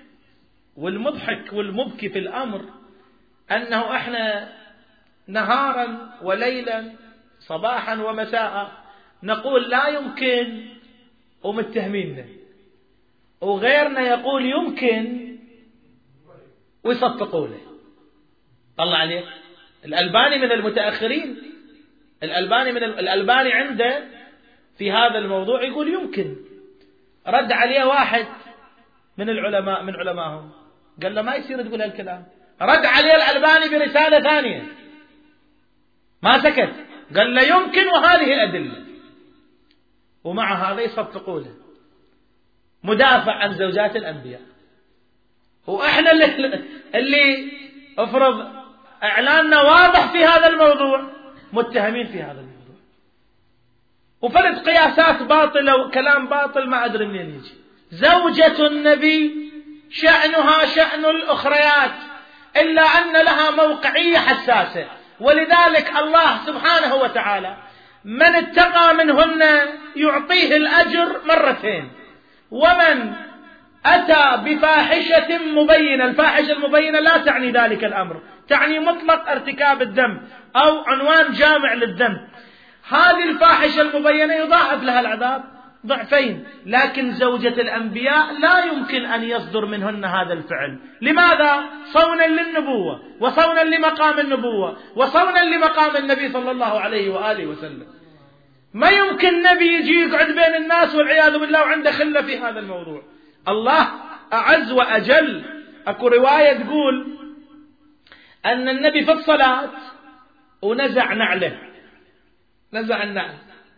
والمضحك والمبكي في الأمر أنه إحنا نهارا وليلا صباحا ومساء نقول لا يمكن ومتهميننا، وغيرنا يقول يمكن ويصفقونه. الله عليك. الألباني من المتأخرين، الألباني من الألباني عنده في هذا الموضوع يقول يمكن. رد عليه واحد من العلماء من علمائهم قال له ما يصير تقول هالكلام. رد عليه الألباني برسالة ثانية ما سكت، قال له يمكن وهذه الأدلة، ومع هذا يصفقونه مدافع عن زوجات الأنبياء. وإحنا اللي, اللي افرض إعلاننا واضح في هذا الموضوع متهمين في هذا الموضوع، وفرد قياسات باطلة وكلام باطل ما أدري منين يجي. زوجة النبي شأنها شأن الأخريات، إلا أن لها موقعية حساسة، ولذلك الله سبحانه وتعالى من اتقى منهن يعطيه الأجر مرتين، ومن أتى بفاحشة مبينة، الفاحشة المبينة لا تعني ذلك الأمر، تعني مطلق ارتكاب الذنب أو عنوان جامع للذنب. هذه الفاحشة المبينة يضاعف لها العذاب ضعفين، لكن زوجة الأنبياء لا يمكن أن يصدر منهن هذا الفعل. لماذا؟ صونا للنبوة وصونا لمقام النبوة وصونا لمقام النبي صلى الله عليه وآله وسلم. ما يمكن نبي يجي يقعد بين الناس والعياذ بالله وعنده خلة في هذا الموضوع. الله أعز وأجل. أكو رواية تقول أن النبي في الصلاة ونزع نعله، نزع النعل،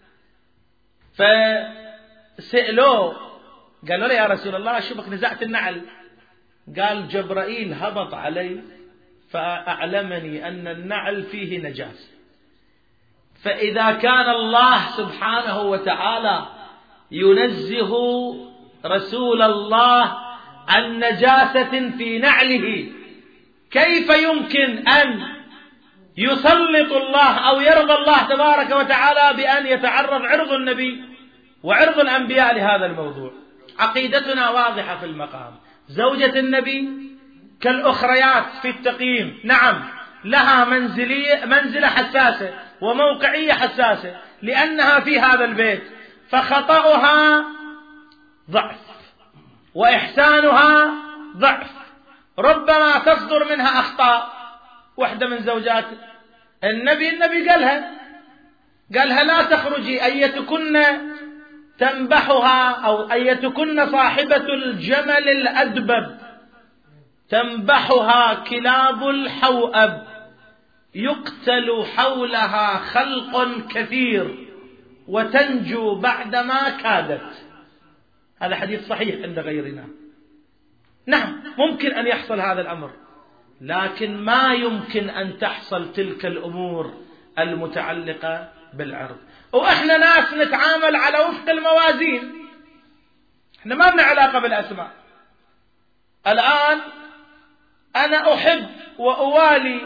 فسألوه قالوا له يا رسول الله شوفك نزعت النعل؟ قال جبرائيل هبط علي فأعلمني أن النعل فيه نجاسة. فإذا كان الله سبحانه وتعالى ينزه رسول الله عن نجاسة في نعله، كيف يمكن أن يسلط الله أو يرضى الله تبارك وتعالى بأن يتعرض عرض النبي وعرض الأنبياء لهذا الموضوع؟ عقيدتنا واضحة في المقام. زوجة النبي كالأخريات في التقييم، نعم لها منزلية منزلة حساسة وموقعية حساسة لأنها في هذا البيت، فخطأها ضعف وإحسانها ضعف، ربما تصدر منها أخطاء. واحدة من زوجات النبي النبي قالها قالها لا تخرجي أيتكن تنبحها أو أيتكن صاحبة الجمل الأدبب تنبحها كلاب الحوأب يقتل حولها خلق كثير وتنجو بعدما كادت. هذا حديث صحيح عند غيرنا. نعم ممكن أن يحصل هذا الأمر، لكن ما يمكن أن تحصل تلك الأمور المتعلقة بالعرض. وإحنا ناس نتعامل على وفق الموازين، إحنا ما لنا علاقة بالأسماء. الآن أنا أحب وأوالي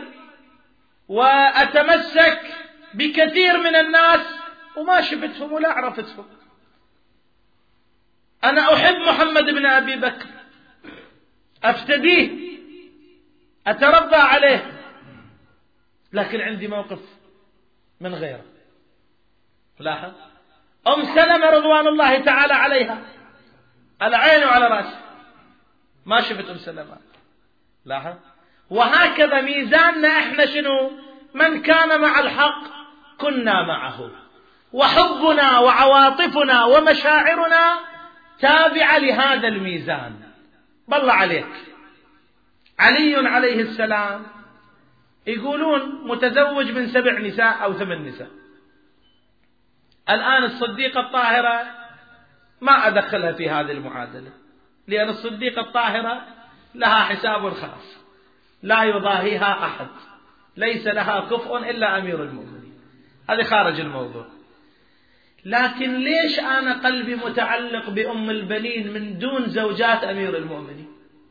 وأتمسك بكثير من الناس وما شفتهم ولا عرفتهم. أنا أحب محمد بن أبي بكر، أفتديه، أتربى عليه، لكن عندي موقف من غيره. لاحظ أم سلمة رضوان الله تعالى عليها على عيني وعلى رأسي، ما شفت أم سلمة. لاحظ. وهكذا ميزاننا إحنا شنو؟ من كان مع الحق كنا معه، وحبنا وعواطفنا ومشاعرنا تابعة لهذا الميزان. بالله عليك، علي عليه السلام يقولون متزوج من سبع نساء أو ثمان نساء. الآن الصديقة الطاهرة ما أدخلها في هذه المعادلة، لأن الصديقة الطاهرة لها حساب خاص لا يضاهيها أحد، ليس لها كفء إلا أمير المؤمنين، هذه خارج الموضوع. لكن ليش أنا قلبي متعلق بأم البنين من دون زوجات أمير المؤمنين؟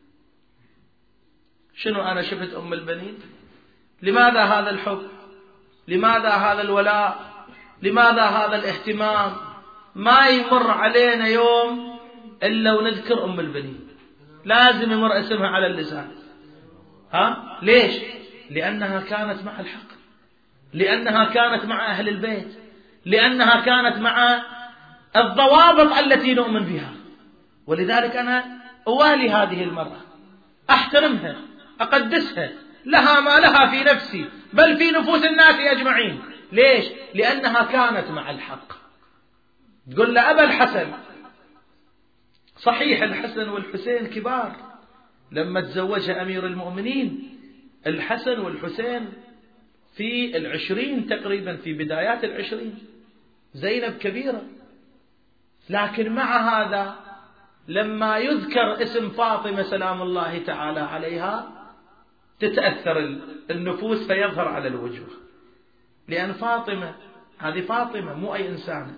شنو أنا شفت أم البنين؟ لماذا هذا الحب؟ لماذا هذا الولاء؟ لماذا هذا الاهتمام؟ ما يمر علينا يوم إلا ونذكر أم البنين، لازم يمر اسمها على اللسان. ها؟ ليش؟ لأنها كانت مع الحق، لأنها كانت مع أهل البيت، لأنها كانت مع الضوابط التي نؤمن بها. ولذلك أنا أوالي هذه المرأة، أحترمها، أقدسها، لها ما لها في نفسي بل في نفوس الناس أجمعين. ليش؟ لأنها كانت مع الحق. تقول لأبا الحسن، صحيح الحسن والحسين كبار، لما تزوجها أمير المؤمنين الحسن والحسين في العشرين تقريبا، في بدايات العشرين، زينب كبيرة، لكن مع هذا لما يذكر اسم فاطمة سلام الله تعالى عليها تتأثر النفوس فيظهر على الوجوه، لأن فاطمة هذه فاطمة مو أي إنسان.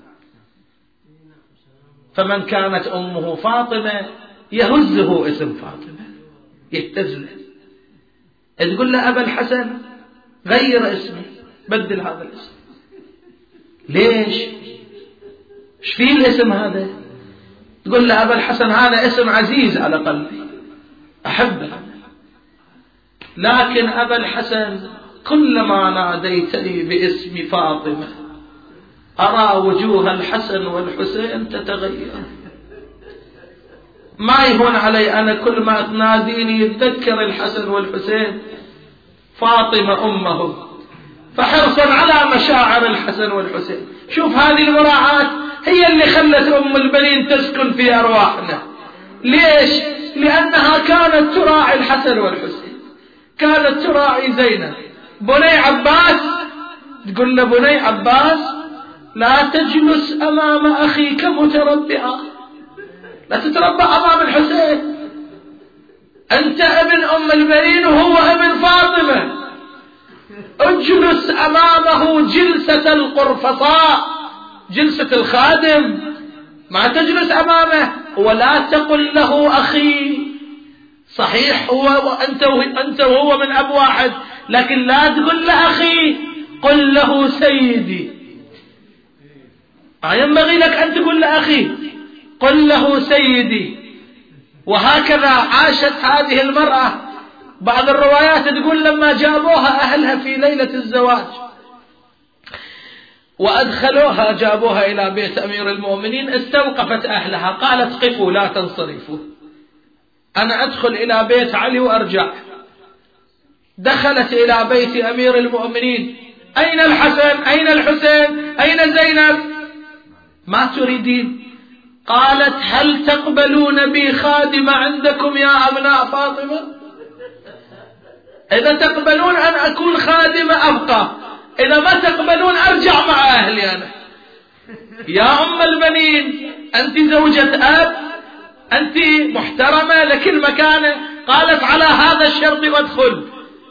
فمن كانت أمه فاطمة يهزه اسم فاطمة، يهتز له. تقول له أبا الحسن غير اسمي، بدل هذا الاسم. ليش؟ ايش فيه الاسم هذا؟ تقول له أبا الحسن هذا اسم عزيز على قلبي، أحبه. لكن أبا الحسن كلما ناديتني باسم فاطمة أرى وجوه الحسن والحسين تتغير. ما يهون علي أنا كل ما تناديني يتذكر الحسن والحسين فاطمة أمهم، فحرصا على مشاعر الحسن والحسين. شوف هذه المراعاة هي اللي خلت أم البنين تسكن في أرواحنا. ليش؟ لأنها كانت تراعي الحسن والحسين، كانت تراعي زينب. بني عباس تقول له بني عباس لا تجلس أمام أخيك متربعا، لا تتربع أمام الحسين، أنت ابن أم البنين وهو ابن فاطمة، اجلس أمامه جلسة القرفصاء، جلسة الخادم، ما تجلس أمامه. ولا تقل له أخي، صحيح هو أنت أنت وهو من أب واحد، لكن لا تقول له أخي، قل له سيدي. ما ينبغي لك أن تقول له أخي، قل له سيدي. وهكذا عاشت هذه المرأة. بعض الروايات تقول لما جابوها أهلها في ليلة الزواج وأدخلوها جابوها إلى بيت أمير المؤمنين، استوقفت أهلها، قالت قفوا لا تنصرفوا، أنا أدخل إلى بيت علي وأرجع. دخلت إلى بيت أمير المؤمنين، أين الحسن؟ أين الحسين؟ أين زينب؟ ما تريدين؟ قالت هل تقبلون بي خادمة عندكم يا أبناء فاطمة؟ إذا تقبلون أن أكون خادمة أبقى، إذا ما تقبلون أرجع مع أهلي أنا. يا أم البنين أنت زوجة أب، أنت محترمة لكل مكانة. قالت على هذا الشرط وادخل.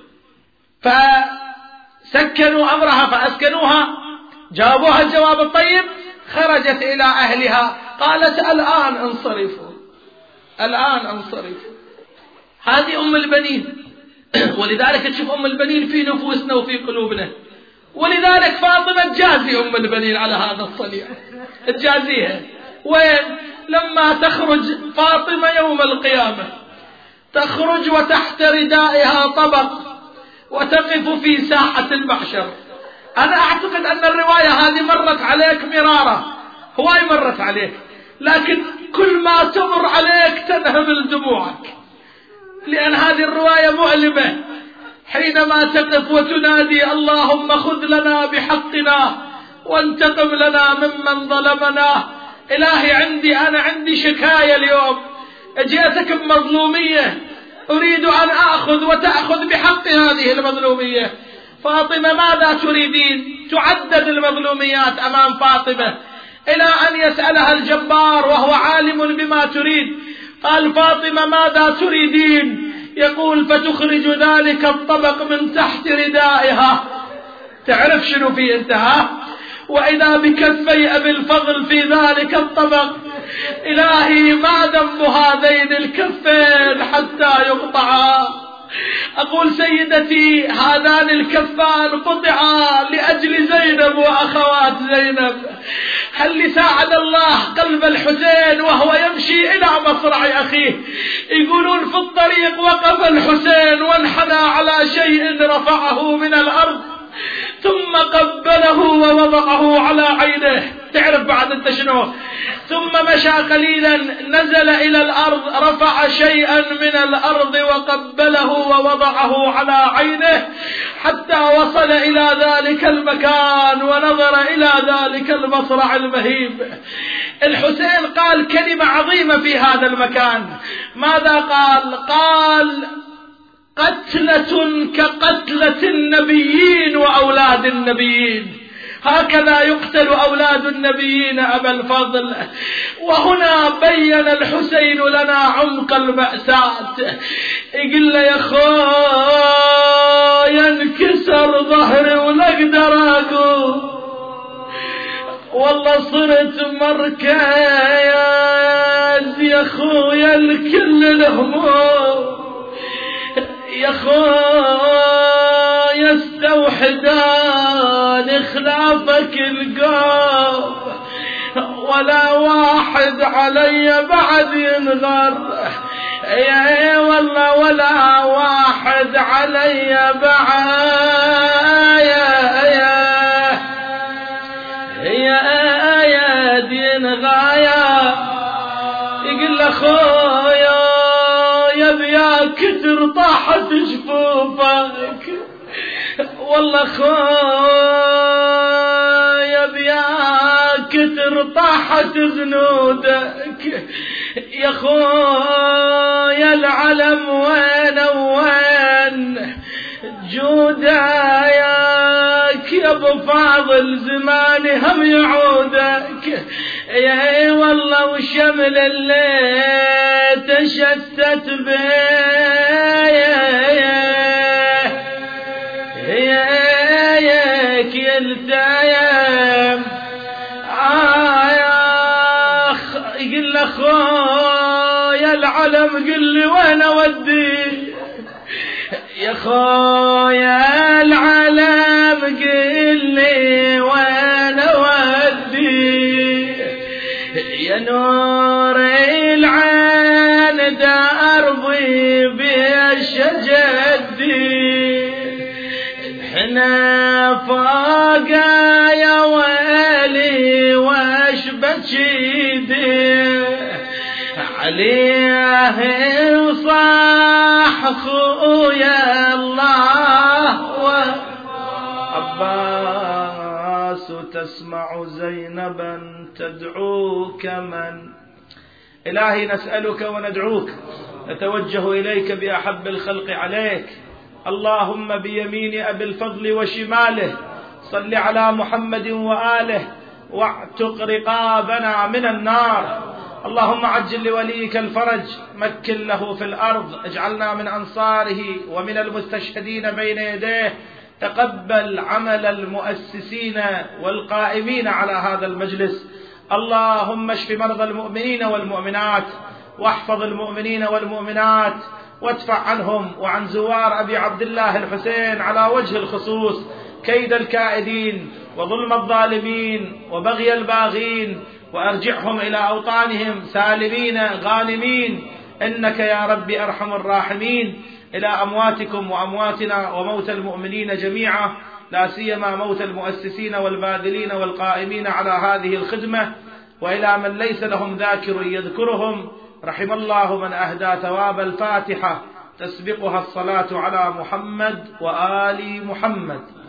فسكنوا أمرها فأسكنوها، جاوبوها الجواب الطيب، خرجت إلى أهلها. قالت الآن انصرفوا، الآن انصرفوا. هذه أم البنين. ولذلك تشوف أم البنين في نفوسنا وفي قلوبنا. ولذلك فاطمة تجازي أم البنين على هذا الصنيع، تجازيها. وين؟ لما تخرج فاطمة يوم القيامة، تخرج وتحت ردائها طبق وتقف في ساحة المحشر. أنا أعتقد أن الرواية هذه مرت عليك مرارة، هواي مرت عليك، لكن كل ما تمر عليك تنهمل دموعك، لأن هذه الرواية مؤلمة. حينما تقف وتنادي اللهم خذ لنا بحقنا وانتقم لنا ممن ظلمنا. إلهي عندي أنا عندي شكاية اليوم، جئتك بمظلومية، أريد أن أخذ وتأخذ بحق هذه المظلومية. فاطمة ماذا تريدين؟ تعدد المظلوميات أمام فاطمة إلى أن يسألها الجبار وهو عالم بما تريد، قال فاطمة ماذا تريدين؟ يقول فتخرج ذلك الطبق من تحت ردائها. تعرف شنو في انتهى؟ وإذا بكفي أبي الفضل في ذلك الطبق. إلهي ما ذنب هذين الكفين حتى يقطعا؟ أقول سيدتي هذان الكفان قطعا لأجل زينب وأخوات زينب. هل ساعد الله قلب الحسين وهو يمشي إلى مصرع أخيه؟ يقولون في الطريق وقف الحسين وانحنى على شيء رفعه من الأرض ثم قبله ووضعه على عينه. تعرف بعد انت شنو؟ ثم مشى قليلا نزل إلى الأرض رفع شيئا من الأرض وقبله ووضعه على عينه حتى وصل إلى ذلك المكان ونظر إلى ذلك المصرع المهيب. الحسين قال كلمة عظيمة في هذا المكان. ماذا قال؟ قال قتلة كقتلة النبيين وأولاد النبيين. هكذا يقتل أولاد النبيين أبا الفضل. وهنا بين الحسين لنا عمق المأساة. يقول له يا خويا انكسر ظهري ولا اقدر اقوم، والله صرت مركز يا خويا الكل الهموم، يا خويا استوحدان خلافك القوم، ولا واحد علي بعد ينغر، يا والله ولا واحد علي بعد يا يا يا دين غايا. يقول له خويا يا بيا كتر طاحت جفوفك، والله خويا بيا كتر طاحت زنودك، يا خويا العلم وين وين جودايك يا ابو فاضل زماني هم يعودك، يا والله وشمل اللي تشتت بيك يلتايم آياخ. يقول له خويا العلم قل لي وين اودي، يا خويا العلم قل لي وين اودي، يا نور العين دا ارضي بشجدي، احنا فوق يا ويلي واش بجيدي عليه وصاح خويا الله. عباس تسمع زينبا تدعوك من؟ إلهي نسألك وندعوك، نتوجه إليك بأحب الخلق عليك، اللهم بيمين أبي الفضل وشماله صل على محمد وآله واعتق رقابنا من النار. اللهم عجل لوليك الفرج، مكن له في الأرض، اجعلنا من أنصاره ومن المستشهدين بين يديه. تقبل عمل المؤسسين والقائمين على هذا المجلس. اللهم اشف مرضى المؤمنين والمؤمنات، واحفظ المؤمنين والمؤمنات، وادفع عنهم وعن زوار أبي عبد الله الحسين على وجه الخصوص كيد الكائدين وظلم الظالمين وبغي الباغين، وأرجعهم إلى أوطانهم سالمين غانمين، إنك يا رب أرحم الراحمين. إلى أمواتكم وأمواتنا وموت المؤمنين جميعا، لا سيما موت المؤسسين والباذلين والقائمين على هذه الخدمة، وإلى من ليس لهم ذاكر يذكرهم، رحم الله من أهدى ثواب الفاتحة تسبقها الصلاة على محمد وآل محمد.